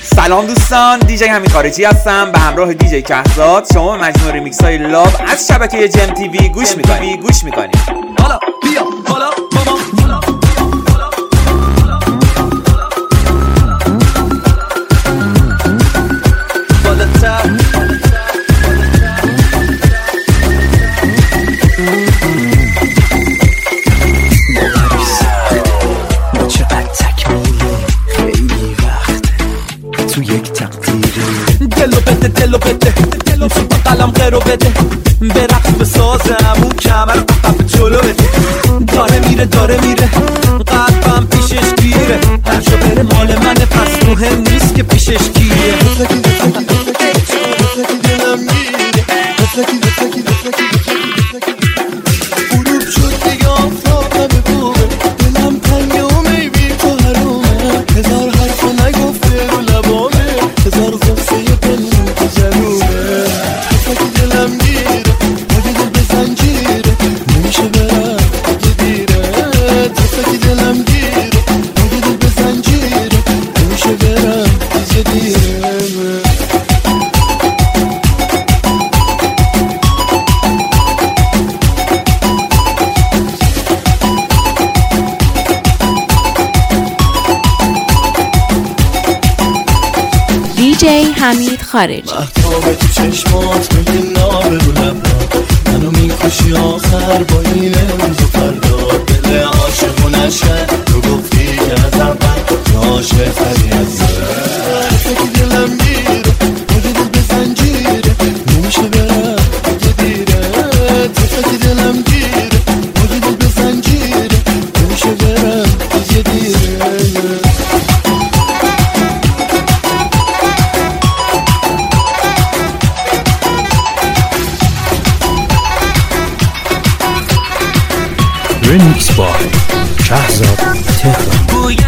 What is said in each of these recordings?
سلام دوستان، دیجی حمید خارجی هستم به همراه دیجی کهزاد. شما به مجموعه ریمیکس های لاب از شبکه جم تیوی گوش میکنید. حالا بیا بالا ماما بالا بالاتر دلو بده تو قلم قرو بده برقص بسازم اون کمر قطب جلو بده داره میره قلبم پیشش گیره هر جا بره مال منه پس مهم نیست که پیشش گیره دلم گیره غروب شد دیگه آفتاب نبگوه دلم تنگه و میبی تو حرومه هزار حرف نگفته رو لبامه هزار غصه دلم تو جنوبه دلم گیره اگه دل به زنجیره نمیشه برم اگه دیره دلم گیره اگه دل به زنجیره نمیشه برم اگه دیره دیجی حمید خارجی. محتاب تو چشمات میگه نابه رو لبا منو میکشی آخر با این امروز و فردا دل عاشق و نشه تو گفتی که از اول عاشق تری از که دلم گیره اگه دل به زنجیره نمیشه برم اگه دیره که دلم گیره اگه دل به زنجیره نمیشه برم اگه دیره ریمیکس با کهزاد تهران.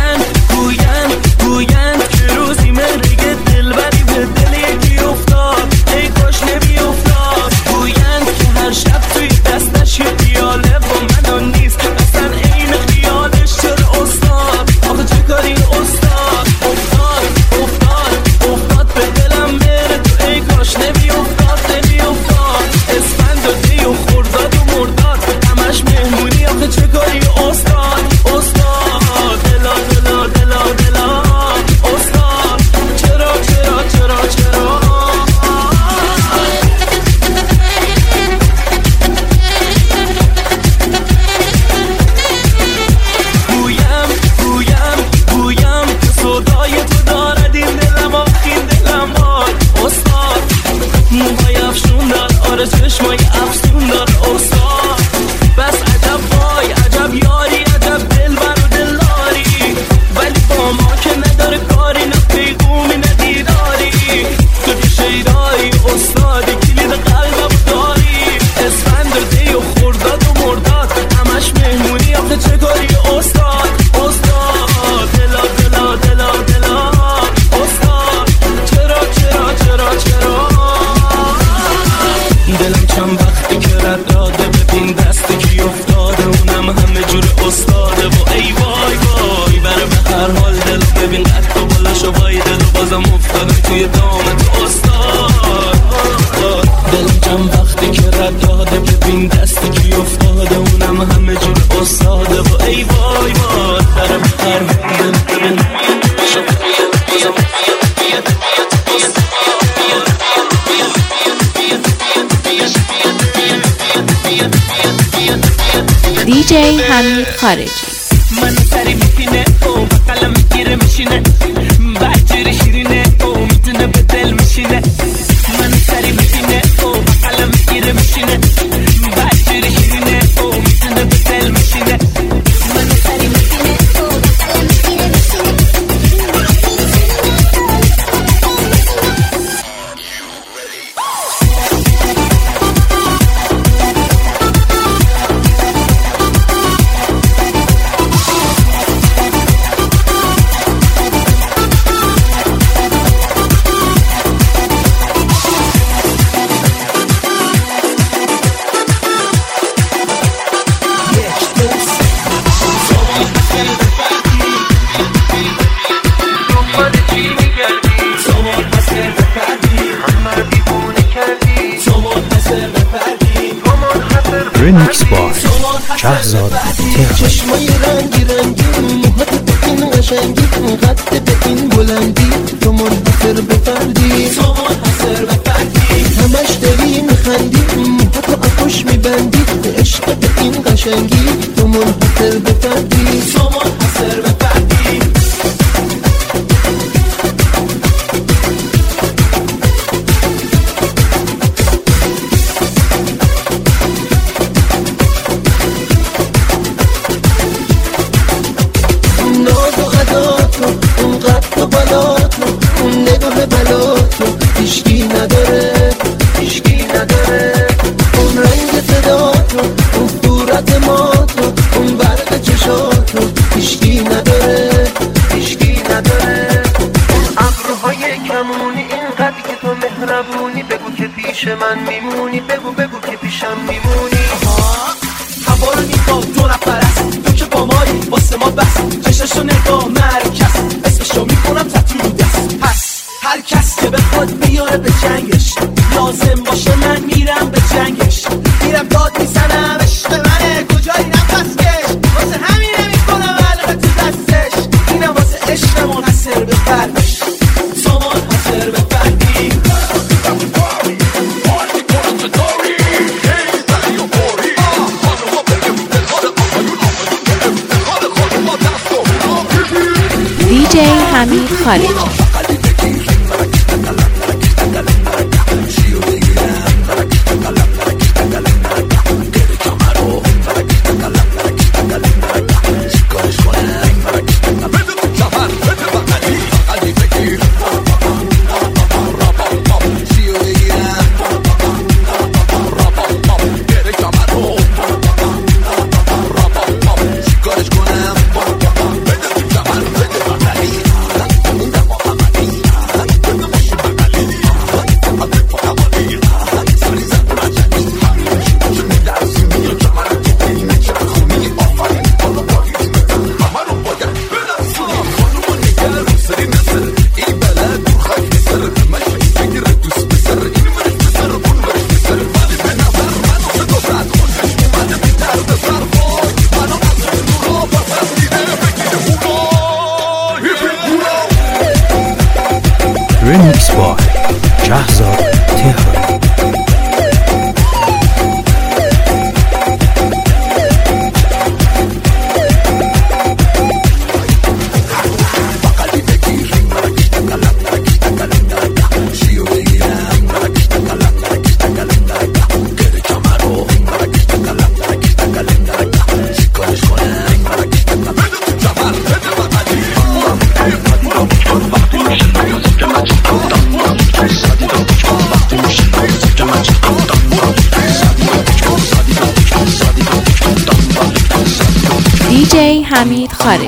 گوین که روزی من دیگه دلبری به دل یکی افتاد ای کاش نمی افتاد گوین که هر شب توی دستش یه خیاله با منو نیست اصلا این خیالش چرا استاد آخه چه کاری استاد افتاد به دلم بره تو ای کاش نمی افتاد اسفند و دی و خرداد و مرداد همش مهمونی آخه چه کاری استاد دلا استاد چرا گویم که صدای تو دارد این دلم استاد موهای افشون دار آره چشمای افسون دار استاد بس عجب وای عجب یاری عجب دل بر و دلاری ولی با ما که نداره کاری نه پیغومی نه دیداری تو که شیدایی استادی کلید قلبم داری اسفند و دی و خرداد و مرداد همش مهمونی آخه چه کاری استاد دلا استاد چرا دلم چند وقتی که رد داده ببین دستی کی افتاده اونم همه جور استاده و ای وای بره به هر حال دلو ببین قد و بالاشو وای دلو بازم افتاده توی دامت استاد دلم چند وقتی که رد داده ببین دستی کی افتاده اونم همه جور استاده و ای وای بره به هر حال ببین دیجی حمید خارجی. من سری میپینه او قلم میگیره میشینه بحجر شیرینه او میتونه به دل میشینه من سری میپینه او قلم میگیره میشینه بحجر شیرینه او میتونه به دل میشینه من سری میپینه او قلم میگیره میشینه ریمیکس بای شهزاد تهران. چشمای رنگی رنگی، موهات به این قشنگی، قد به این بلندی، تو منحصر به فردی، تو منحصر به فردی، همش داری میخندی، موهاتو آغوش میبندی، عشق به این قشنگی، تو منحصر به فردی، تو منحصر به فردی. ناز و عداتو، اون قد و بالاتو، اون نگاه بلاتو، هیشگی نداره، هیشگی نداره، اون رنگ صداتو، اون صورت ماتو، اون برق چشاتو، هیشگی نداره، هیشگی نداره، اون ابروهای کمونی، اینقدر که تو مهربونی، بگو که پیش من میمونی، بگو که پیشم میمونی. هوا رو میخواد دو نفر است، تو که با مایی واسه ما بس، چششو نگاه مرکز، اسمشو میکنم تتو رو دست. پس هر کس که بخواد بیاره به جنگش، لازم باشه من میرم به جنگش، میرم داد میزنم عشق منه، کجایی نفسکش، واسه همینه میکنم علقه تو دستش، اینم واسه عشق منحصر به فردش، تو منحصر به فردی. DJ حمید خارجی. ریمیکس بای شهزاد تهران. DJ حمید خارجی.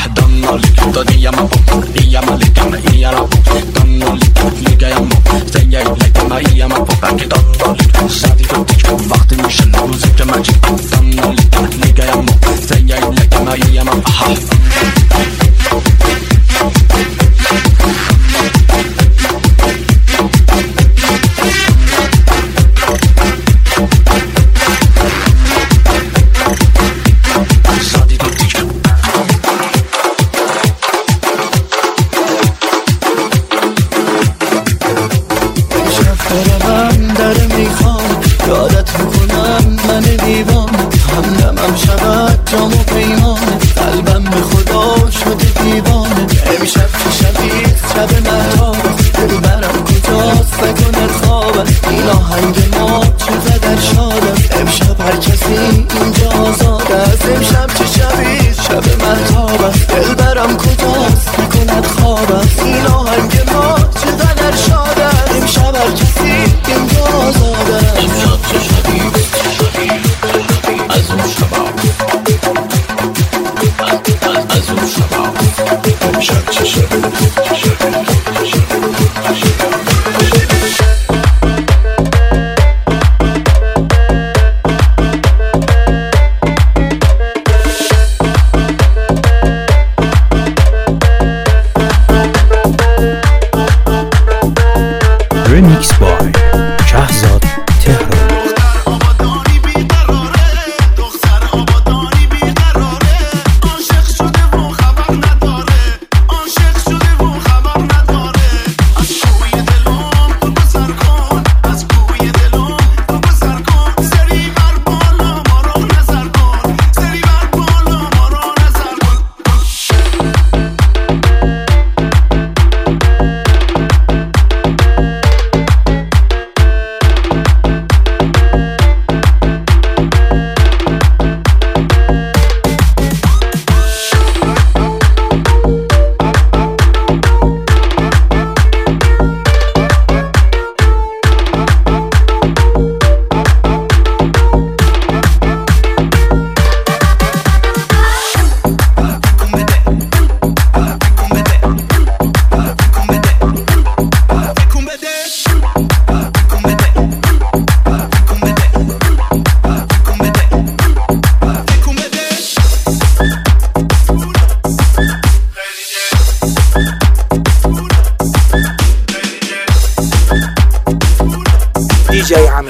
یادت میکنم من دیوانه، همدمم شود جام و پیمانه، قلبم به خدا شده دیوانه، امشب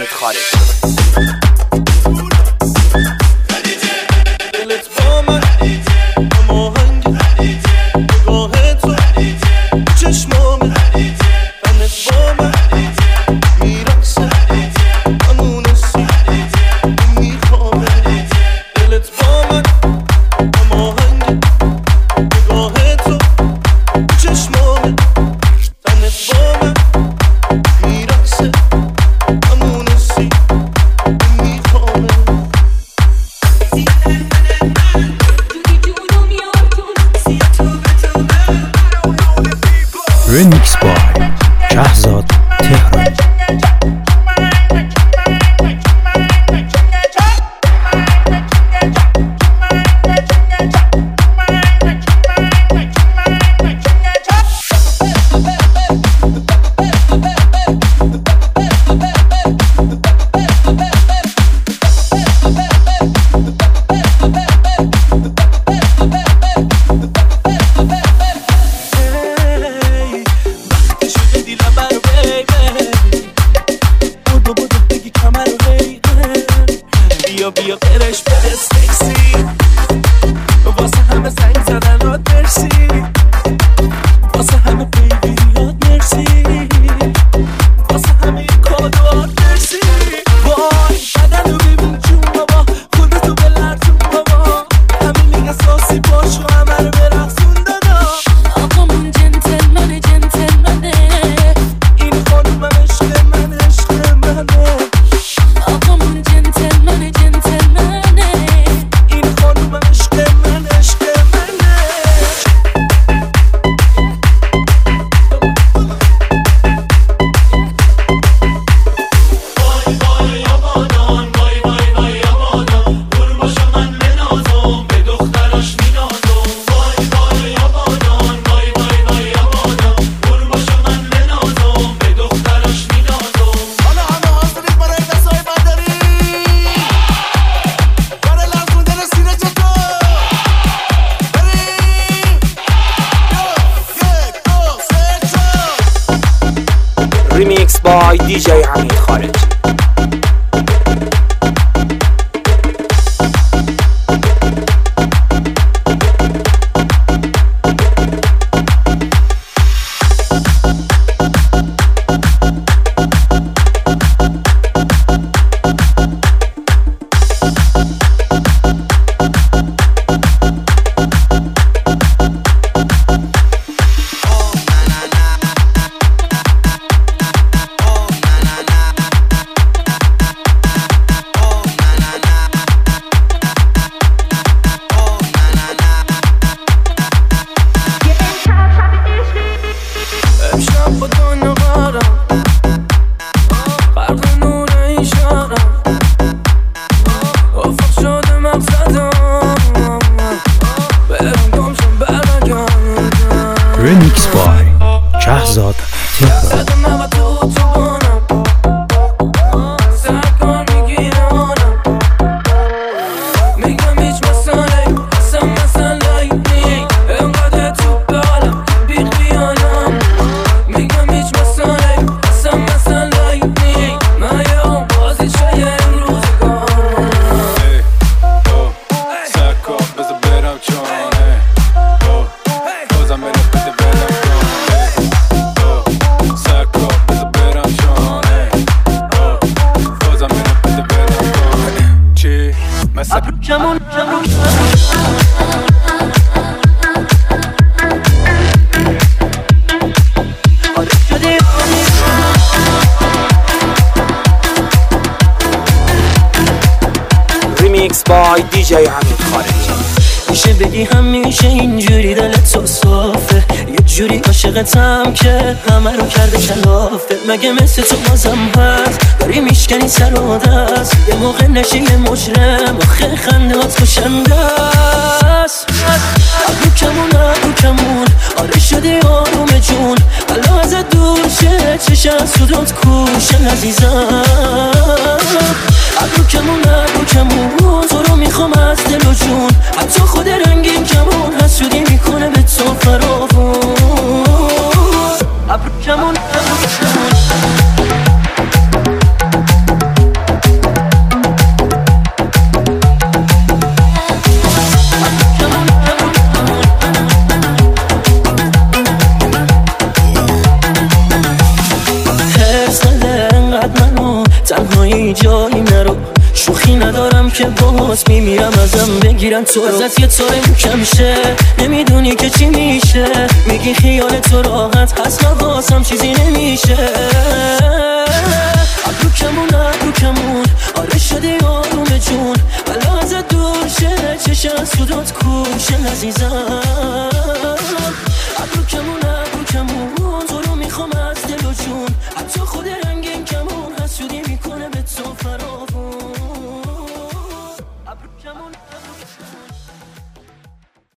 حمید خارج. Remix by شهزاد تهرانی. بیا برش بده سکسی واسه همه زنگ زدن راد مرسی واسه همه بیبیات مرسی واسه همه کادوات مرسی وای بدن رو ببین جون بابا خودتو بلرزون بابا همه میگه ساسی باشو همه رو برقصون دادا آقامون جنتلمنه این خانومم عشق من عشق منه آقامون جنتلمنه این خانومم عشق من عشق منه وای وای یامانان وای وای وای یامانان برو باشم من بنازم به دختراش مینازم وای وای یامانان وای وای وای یامانان برو باشم من بنازم به دختراش مینازم حالا همه حاضرین برای دستای برداری برای لرزوندن سینه چطور بریم یک دو سه چهار ریمیکس بای دیجی حمید خارج. امشب با دنیا قرارم غرق نور این شهرم افق شده مقصدم برم گمشم برنگردم Remix by شهزاد تهرانی. صدم نبا تو اتوبانم سرکار میگیرانم میگم هیچ مسئله اصلا مسئله نی انقدر تو بالم بی خیالم میگم هیچ مسئله اصلا مسئله نی من یه اون بازی شای امروزگارم سرکار بذار برم چانه بازم بره بده برم چانه سرکار بذار برم چانه بازم بره بده برم چانه چی؟ مثل کمون ریمیکس بای دیجی حمید خارج. میشه بگی همیشه اینجوری دلت تو صافه یه جوری عاشقتم که همه رو کرده کلافه مگه مثل تو بازم هست داری میشکنی سر و دست یه موقع نشی یه مجرم آخه خندهات کشنده است ابرو کمون آره شدی آروم جون الان ازت دور شه چشم سودات کوشن عزیزم ابرو کمون تو رو میخوام از دل و جون حتی خود رنگین کمون حسودی میکنه به تو فراوون ابرو کمون نکنی جایی نرو، شوخی ندارم که باز میمیرم ازم بگیرن تو رو. ازت یه طوره کم شه نمیدونی که چی میشه، میگی خیال تو راحت هست نواسم چیزی نمیشه. ابرو کمون آره شدی آروم جون، بلا ازت دور شه چشه از صدات کوشه عزیزم. ابرو کمون تو رو میخوام از دل و جون، حتی خود رنگین کمون حسودی میکنه به تو فراوون. ابرو کمون